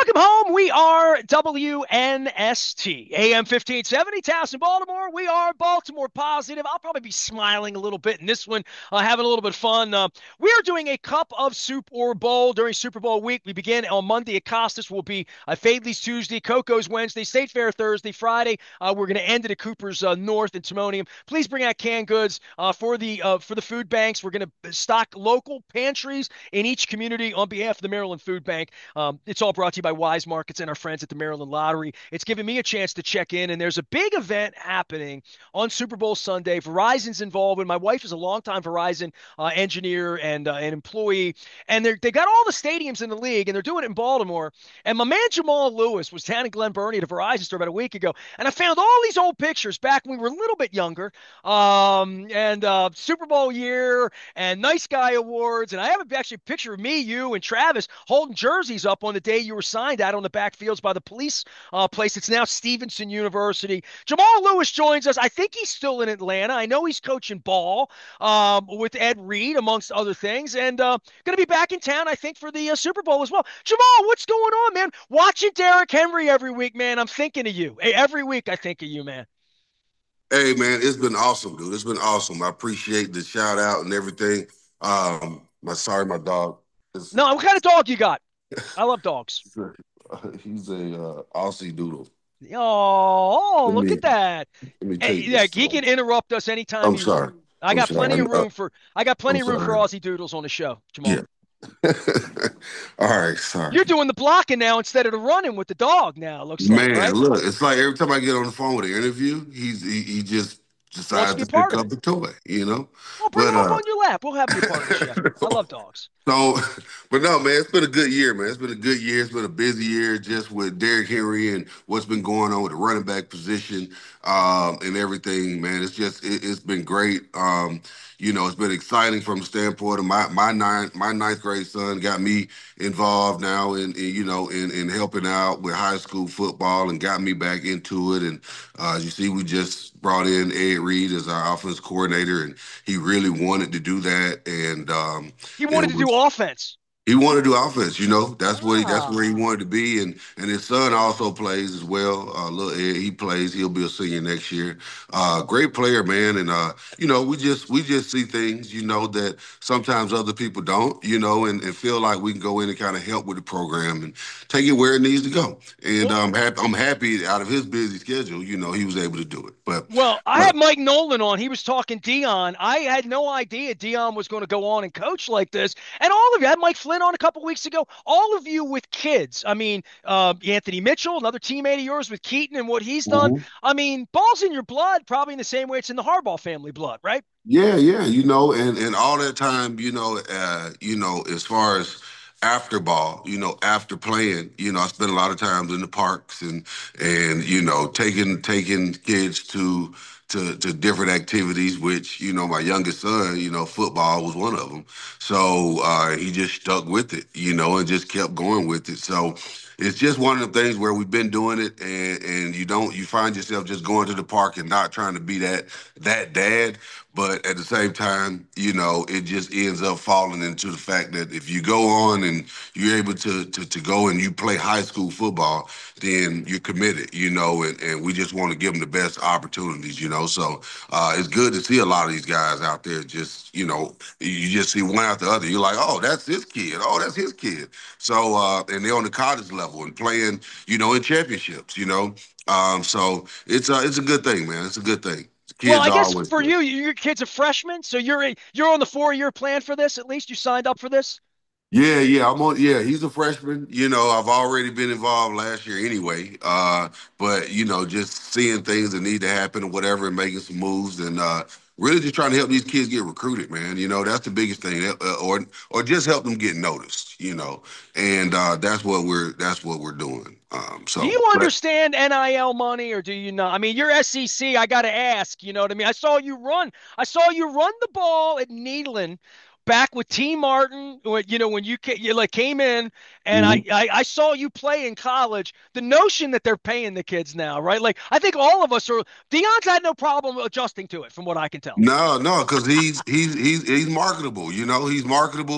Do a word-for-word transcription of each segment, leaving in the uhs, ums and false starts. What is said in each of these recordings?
Welcome home. We are W N S T, A M fifteen seventy, Towson, Baltimore. We are Baltimore positive. I'll probably be smiling a little bit in this one, uh, having a little bit of fun. Uh, we are doing a Cup of Super Bowl during Super Bowl week. We begin on Monday at Costas. Will be uh, Fadley's Tuesday, Coco's Wednesday, State Fair Thursday, Friday. Uh, we're going to end it at Cooper's uh, North in Timonium. Please bring out canned goods uh, for the uh, for the food banks. We're going to stock local pantries in each community on behalf of the Maryland Food Bank. Um, it's all brought to you by Wise Markets and our friends at the Maryland Lottery. It's given me a chance to check in, and there's a big event happening on Super Bowl Sunday. Verizon's involved, and my wife is a longtime Verizon uh, engineer and uh, an employee, and they they got all the stadiums in the league, and they're doing it in Baltimore. And my man Jamal Lewis was down in Glen Burnie at a Verizon store about a week ago, and I found all these old pictures back when we were a little bit younger, um, and uh, Super Bowl year and Nice Guy Awards, and I have actually a picture of me, you, and Travis holding jerseys up on the day you were signed out on the backfields by the police uh, place. It's now Stevenson University. Jamal Lewis joins us. I think he's still in Atlanta. I know he's coaching ball um, with Ed Reed, amongst other things, and uh, going to be back in town, I think, for the uh, Super Bowl as well. Jamal, what's going on, man? Watching Derrick Henry every week, man. I'm thinking of you. Hey, every week I think of you, man. Hey man, it's been awesome, dude. It's been awesome. I appreciate the shout out and everything. Um, my sorry, my dog is No, what kind of dog you got? I love dogs. he's a uh, Aussie Doodle. Oh, Let look me at that. let me Hey, take yeah, this to he him. can interrupt us anytime I'm he sorry. wants. I I'm got sorry. plenty I'm, of uh, room for I got I'm plenty of room for sorry. Aussie Doodles on the show, Yeah. Jamal. All right. Sorry, You're doing the blocking now instead of the running with the dog now, it looks like, man. right? Look, it's like every time I get on the phone with an interview, he's he, he just Wants to decides be a to part pick of up it. the toy, you know. Well, bring But him up uh, on your lap. We'll have him be a part of the show. I love dogs. So, but no, man, it's been a good year, man. It's been a good year. It's been a busy year just with Derrick Henry and what's been going on with the running back position um, and everything, man. It's just it, it's been great. Um, you know, it's been exciting from the standpoint of my my nine my ninth grade son got me involved now in, in you know in in helping out with high school football and got me back into it. And uh, as you see, we just brought in Ed Reed as our offense coordinator, and he really wanted to do that. And um, He it wanted to do was offense. he wanted to do offense, you know. That's what he, that's where he Ah. wanted to be, and and his son also plays as well. Uh, little Ed, he plays. He'll be a senior next year. Uh, great player, man. And uh, you know, we just we just see things, you know, that sometimes other people don't, you know, and, and feel like we can go in and kind of help with the program and take it where it needs to go. And Well, um, happy, I'm happy out of his busy schedule, you know, he was able to do it. But Well, I uh, had Mike Nolan on. He was talking Dion. I had no idea Dion was going to go on and coach like this. And all of you I had Mike Flynn on a couple weeks ago. All of you with kids. I mean, uh, Anthony Mitchell, another teammate of yours with Keaton and what he's done. mhm. I mean, ball's in your blood, probably in the same way it's in the Harbaugh family blood, right? Yeah, yeah, you know, and and all that time, you know, uh, you know, as far as after ball, you know, after playing, you know, I spent a lot of times in the parks and and you know, taking taking kids to to to different activities, which you know, my youngest son, you know, football was one of them. So uh, he just stuck with it, you know, and just kept going with it. So. It's just one of the things where we've been doing it, and and you don't you find yourself just going to the park and not trying to be that that dad, but at the same time, you know, it just ends up falling into the fact that if you go on and you're able to to, to go and you play high school football, then you're committed, you know, and, and we just want to give them the best opportunities, you know. So uh, it's good to see a lot of these guys out there just, you know, you just see one after the other. You're like, oh, that's his kid. Oh, that's his kid. So, uh, and they're on the college level and playing, you know, in championships, you know. Um, so it's a, it's a good thing, man. It's a good thing. Well, Kids I are guess always for good. you, your kid's a freshman, so you're a, you're on the four year plan for this. At least you signed up for this. Yeah, yeah, I'm on. Yeah, he's a freshman. You know, I've already been involved last year anyway. Uh, but you know, just seeing things that need to happen or whatever, and making some moves, and uh, really just trying to help these kids get recruited, man. You know, that's the biggest thing, uh, or or just help them get noticed. You know, and uh, that's what we're that's what we're doing. Um, Do so, you but understand N I L money or do you not? I mean, you're S E C. I got to ask, you know what I mean? I saw you run. I saw you run the ball at Neyland back with T. Martin, when- you know, when you, ca- you like came in and I, Mhm. I, I saw you play in college. The notion that they're paying the kids now, right? Like, I think all of us are, Deion's had no problem adjusting to it from what I can tell. No, no, because he's he's he's he's marketable. You know, he's marketable.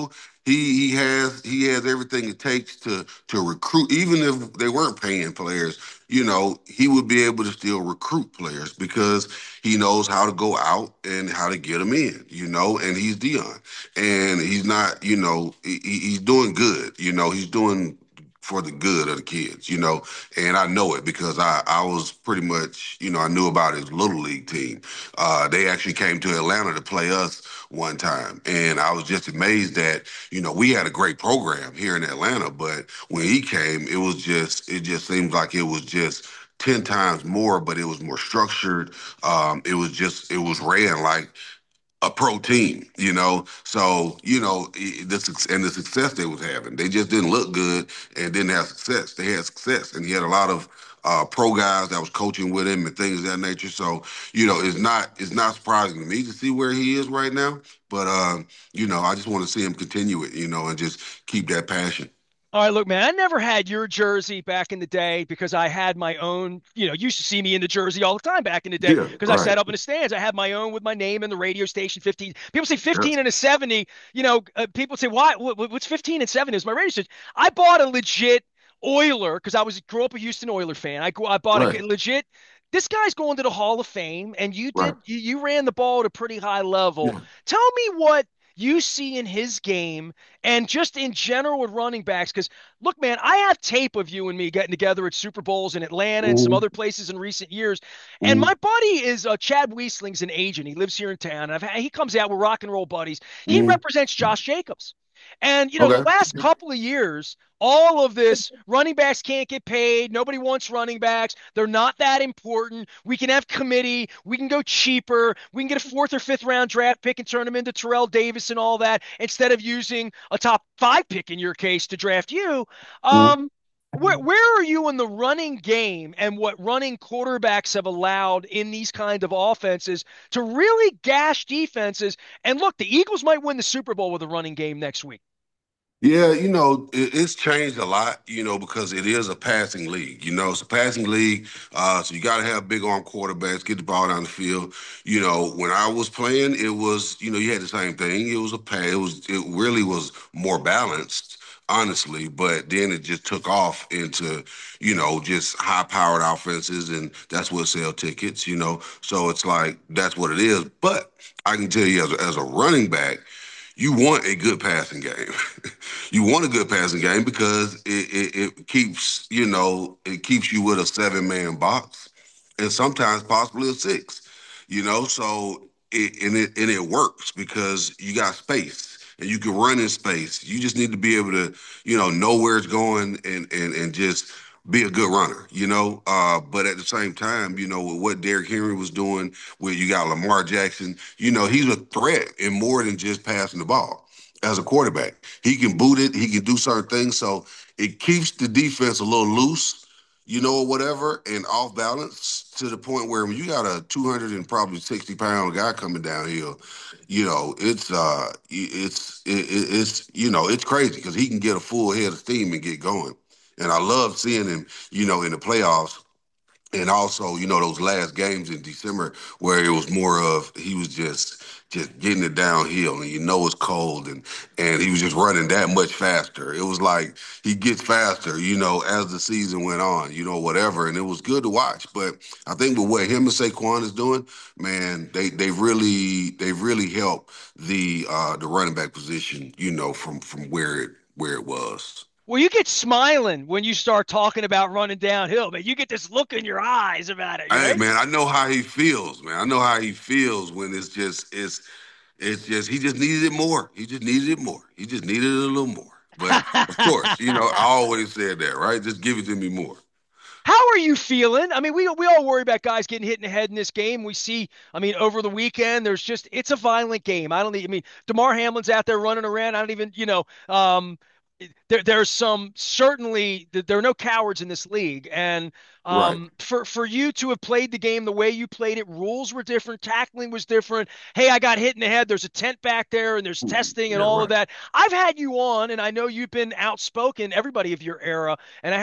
he he has he has everything it takes to to recruit. Even if they weren't paying players, you know, he would be able to still recruit players because he knows how to go out and how to get them in. You know, and he's Dion, and he's not. You know, he, he's doing good. You know, he's doing for the good of the kids, you know, and I know it because I, I was pretty much, you know, I knew about his little league team. Uh, they actually came to Atlanta to play us one time, and I was just amazed that, you know, we had a great program here in Atlanta, but when he came, it was just, it just seemed like it was just ten times more, but it was more structured. Um, it was just, it was ran like a pro team, you know. So, you know, the and the success they was having, they just didn't look good and didn't have success. They had success, and he had a lot of uh, pro guys that was coaching with him and things of that nature. So, you know, it's not it's not surprising to me to see where he is right now. But uh, you know, I just want to see him continue it, you know, and just keep that passion. All right, look, man, I never had your jersey back in the day because I had my own, you know, you used to see me in the jersey all the time back in the day Yeah, because I right. sat up in the stands. I had my own with my name and the radio station fifteen. People say Yeah. fifteen and a seventy, you know, uh, people say, why, what, what's fifteen and seventy is my radio station. I bought a legit Oiler because I was grew up a Houston Oiler fan. I grew, I bought Right. a legit. This guy's going to the Hall of Fame, and you Right. did you, you ran the ball at a pretty high level. Yeah. Tell me what you see in his game and just in general with running backs because look, man, I have tape of you and me getting together at Super Bowls in Atlanta and some Hmm. other places in recent years. And Hmm. my buddy is uh, Chad Wiesling's an agent. He lives here in town. And I've had, he comes out with rock and roll buddies. He Hmm. represents Josh Jacobs. And, you know, the Okay. last couple of years, all of this running backs can't get paid. Nobody wants running backs. They're not that important. We can have committee. We can go cheaper. We can get a fourth or fifth round draft pick and turn them into Terrell Davis and all that instead of using a top five pick in your case to draft you. Um, where, where are you in the running game and what running quarterbacks have allowed in these kind of offenses to really gash defenses? And look, the Eagles might win the Super Bowl with a running game next week. Yeah, you know, it, it's changed a lot, you know, because it is a passing league. You know, it's a passing league. Uh, so you got to have big arm quarterbacks, get the ball down the field. You know, when I was playing, it was, you know, you had the same thing. It was a pass. It was, it really was more balanced, honestly. But then it just took off into, you know, just high powered offenses. And that's what sell tickets, you know. So it's like, that's what it is. But I can tell you as a, as a running back, you want a good passing game. You want a good passing game because it, it, it keeps, you know, it keeps you with a seven man box and sometimes possibly a six, you know, so it and it and it works because you got space and you can run in space. You just need to be able to, you know, know where it's going and and and just be a good runner, you know. Uh, but at the same time, you know, with what Derrick Henry was doing, where you got Lamar Jackson, you know, he's a threat in more than just passing the ball as a quarterback. He can boot it, he can do certain things. So it keeps the defense a little loose, you know, or whatever, and off balance to the point where when you got a two hundred and probably sixty pound guy coming downhill, you know, it's uh it's it, it's you know, it's crazy because he can get a full head of steam and get going. And I love seeing him, you know, in the playoffs and also, you know, those last games in December where it was more of he was just just getting it downhill and you know it's cold and and he was just running that much faster. It was like he gets faster, you know, as the season went on, you know, whatever. And it was good to watch. But I think with what him and Saquon is doing, man, they they really they really helped the uh the running back position, you know, from from where it where it was. Well, you get smiling when you start talking about running downhill, man. You get this look in your eyes about it, Hey right? man, I know how he feels, man. I know how he feels when it's just it's it's just he just needed it more. He just needed it more. He just needed it a little more. But of course, you know, I always said that, right? Just give it to me more. How are you feeling? I mean, we we all worry about guys getting hit in the head in this game. We see, I mean, over the weekend, there's just it's a violent game. I don't need, I mean, Damar Hamlin's out there running around. I don't even, you know, um, there there's some certainly there are no cowards in this league, and Right. um, for for you to have played the game the way you played it, rules were different, tackling was different. Hey, I got hit in the head. There's a tent back there, and there's testing and Yeah, all of right. that. I've had you on, and I know you've been outspoken, everybody of your era, and I have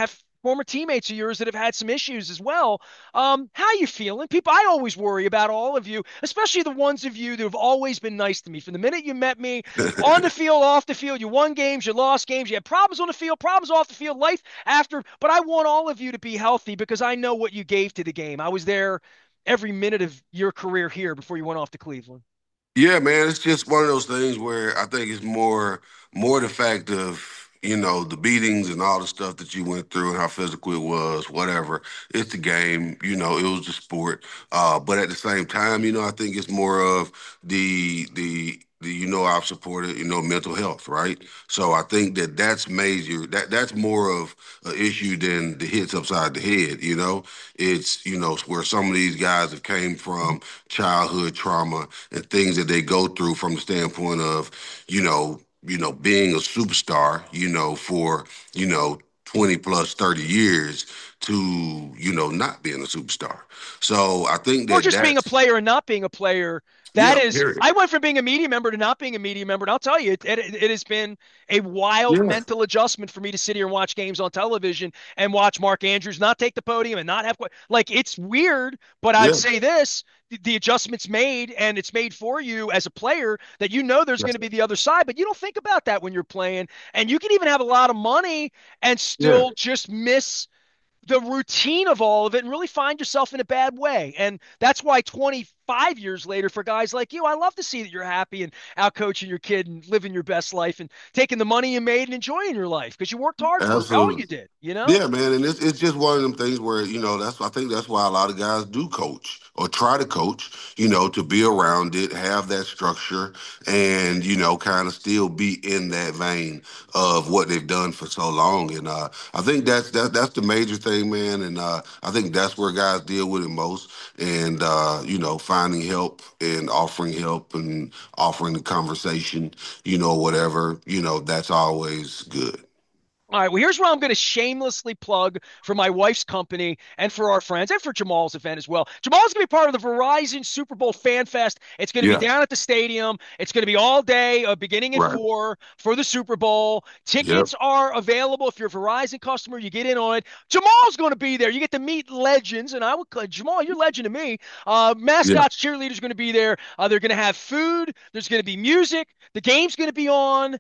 former teammates of yours that have had some issues as well. Um, how you feeling? People, I always worry about all of you, especially the ones of you that have always been nice to me. From the minute you met me, on the field, off the field, you won games, you lost games, you had problems on the field, problems off the field, life after. But I want all of you to be healthy because I know what you gave to the game. I was there every minute of your career here before you went off to Cleveland. Yeah, man, it's just one of those things where I think it's more more the fact of, you know, the beatings and all the stuff that you went through and how physical it was, whatever. It's the game, you know, it was the sport. Uh, but at the same time, you know, I think it's more of the the the you know I've supported, you know, mental health, right? So I think that that's major. That that's more of an issue than the hits upside the head, you know. It's, you know, where some of these guys have came from childhood trauma and things that they go through from the standpoint of, you know, you know, being a superstar, you know, for, you know, twenty plus thirty years to, you know, not being a superstar. So I think Or that just being a that's, player and not being a player. That yeah, is, period. I went from being a media member to not being a media member. And I'll tell you, it, it, it has been a wild Yeah, mental adjustment for me to sit here and watch games on television and watch Mark Andrews not take the podium and not have, like, it's weird. But I'd yeah. say this, the, the adjustments made, and it's made for you as a player that you know there's going to be the other side, but you don't think about that when you're playing. And you can even have a lot of money and Yeah. still just miss the routine of all of it and really find yourself in a bad way. And that's why twenty-five years later, for guys like you, I love to see that you're happy and out coaching your kid and living your best life and taking the money you made and enjoying your life because you worked hard for it. All you Absolutely. did, you know? Yeah, man, and it's it's just one of them things where, you know, that's I think that's why a lot of guys do coach or try to coach, you know, to be around it, have that structure, and, you know, kind of still be in that vein of what they've done for so long. And uh, I think that's that that's the major thing, man. And uh, I think that's where guys deal with it most. And uh, you know, finding help and offering help and offering the conversation, you know, whatever, you know, that's always good. All right, well, here's where I'm going to shamelessly plug for my wife's company and for our friends and for Jamal's event as well. Jamal's going to be part of the Verizon Super Bowl Fan Fest. It's going to be Yeah. down at the stadium. It's going to be all day, uh, beginning at Right. four for the Super Bowl. Yep. Tickets are available. If you're a Verizon customer, you get in on it. Jamal's going to be there. You get to meet legends, and I would, Jamal, you're a legend to me. Uh, Yeah. mascots, cheerleaders going to be there. Uh, they're going to have food. There's going to be music. The game's going to be on.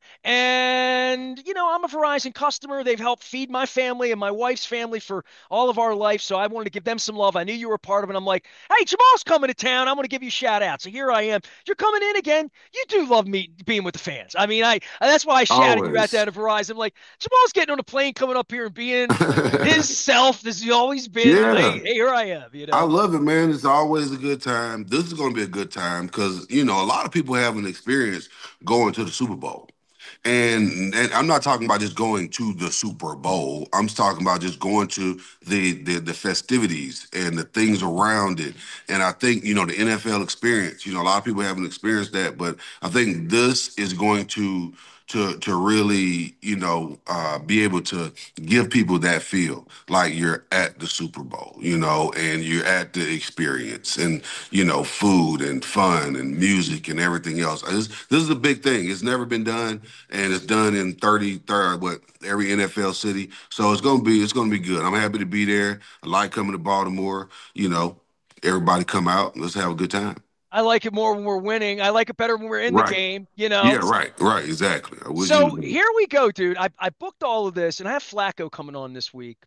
And, you know, I'm a Verizon customer. They've helped feed my family and my wife's family for all of our life. So I wanted to give them some love. I knew you were a part of it. I'm like, hey, Jamal's coming to town. I'm going to give you a shout out. So here I am. You're coming in again. You do love me being with the fans. I mean, I that's why I shouted you out Always. there to Verizon. I'm like, Jamal's getting on a plane coming up here and being his self as he's always been. And hey, Yeah. hey, here I am, you I know. love it, man. It's always a good time. This is going to be a good time because, you know, a lot of people haven't experienced going to the Super Bowl. And, and I'm not talking about just going to the Super Bowl. I'm talking about just going to the, the the festivities and the things around it. And I think, you know, the N F L experience, you know, a lot of people haven't experienced that, but I think this is going to to to really, you know, uh, be able to give people that feel like you're at the Super Bowl, you know, and you're at the experience and, you know, food and fun and music and everything else. This, this is a big thing. It's never been done, and it's done in thirty, thirty, what, every N F L city. So it's gonna be it's gonna be good. I'm happy to be there. I like coming to Baltimore. You know, everybody come out. Let's have a good time. I like it more when we're winning. I like it better when we're in the Right. game, you know. Yeah. Right. Right. Exactly. I wish you So knew. here we go, dude. I, I booked all of this, and I have Flacco coming on this week.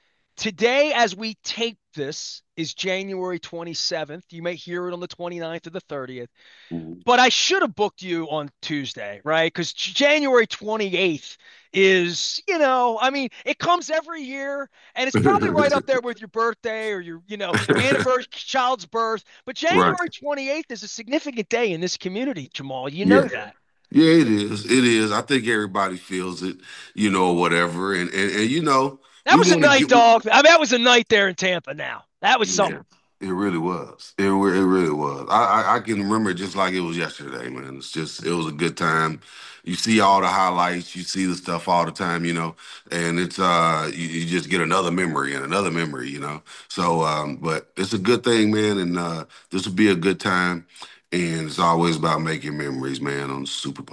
Today, as we tape this, is January twenty-seventh. You may hear it on the twenty-ninth or the thirtieth. Mhm. But I should have booked you on Tuesday, right? Because January twenty-eighth is, you know, I mean, it comes every year, and it's probably right up there with your birthday or your, you know, anniversary, child's birth. But Right. January twenty-eighth is a significant day in this community, Jamal. You know Yeah. that. Yeah, it is. It is. I think everybody feels it, you know, whatever. And and, and you know, That we was a want to night, get we, dog. I mean, that was a night there in Tampa now. That was yeah, something. it really was. It re- it really was. I, I I can remember it just like it was yesterday, man. It's just it was a good time. You see all the highlights, you see the stuff all the time, you know, and it's uh you, you just get another memory and another memory, you know. So um, but it's a good thing, man, and uh this will be a good time. And it's always about making memories, man, on the Super Bowl.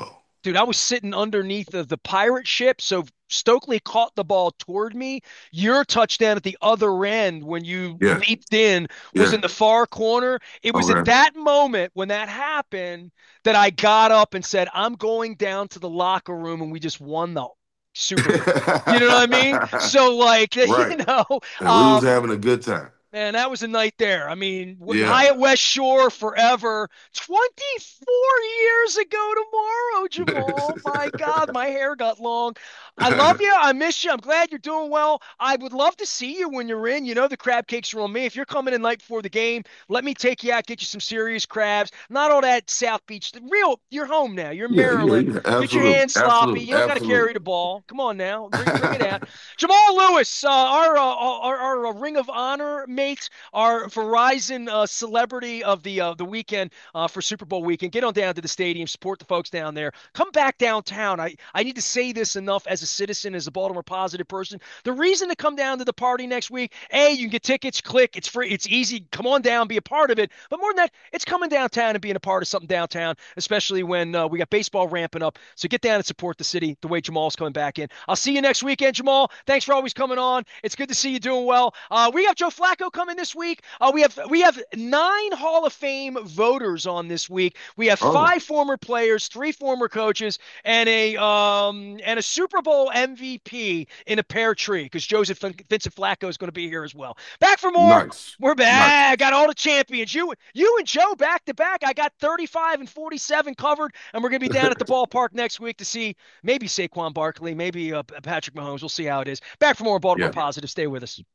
Dude, I was sitting underneath of the pirate ship, so Stokely caught the ball toward me. Your touchdown at the other end when you Yeah, leaped in was yeah. in the far corner. It was at Okay. that moment when that happened that I got up and said, I'm going down to the locker room, and we just won the Super Bowl. You know what I mean? So, like, you Right. know, And we was um, having a good time. Man, that was a night there. I mean, Yeah. Hyatt West Shore forever. twenty-four years ago tomorrow, Jamal. My God, my hair got long. I love you. I miss you. I'm glad you're doing well. I would love to see you when you're in. You know, the crab cakes are on me. If you're coming in night before the game, let me take you out, get you some serious crabs. Not all that South Beach. The real, you're home now. You're in Yeah, yeah, Maryland. yeah. Get your Absolutely. hands sloppy. You Absolutely. don't got to carry Absolutely. the ball. Come on now. Bring, bring it out. Jamal Lewis, uh, our, uh, our, our, our Ring of Honor mate, our Verizon uh, celebrity of the uh, the weekend uh, for Super Bowl weekend. Get on down to the stadium, support the folks down there. Come back downtown. I, I need to say this enough as a citizen, as a Baltimore positive person. The reason to come down to the party next week, A, you can get tickets, click, it's free, it's easy. Come on down, be a part of it. But more than that, it's coming downtown and being a part of something downtown, especially when uh, we got baseball ramping up. So get down and support the city the way Jamal's coming back in. I'll see you next weekend, Jamal. Thanks for always coming on. It's good to see you doing well. Uh, we got Joe Flacco coming this week. Uh, we have we have nine Hall of Fame voters on this week. We have Oh, five former players, three former coaches, and a um and a Super Bowl M V P in a pear tree because Joseph Vincent Flacco is going to be here as well. Back for more. nice. We're Nice. back. Got all the champions. You you and Joe back to back. I got thirty-five and forty-seven covered, and we're going to be down at the ballpark next week to see maybe Saquon Barkley, maybe uh, Patrick Mahomes. We'll see how it is. Back for more Baltimore Yeah. Positive. Stay with us.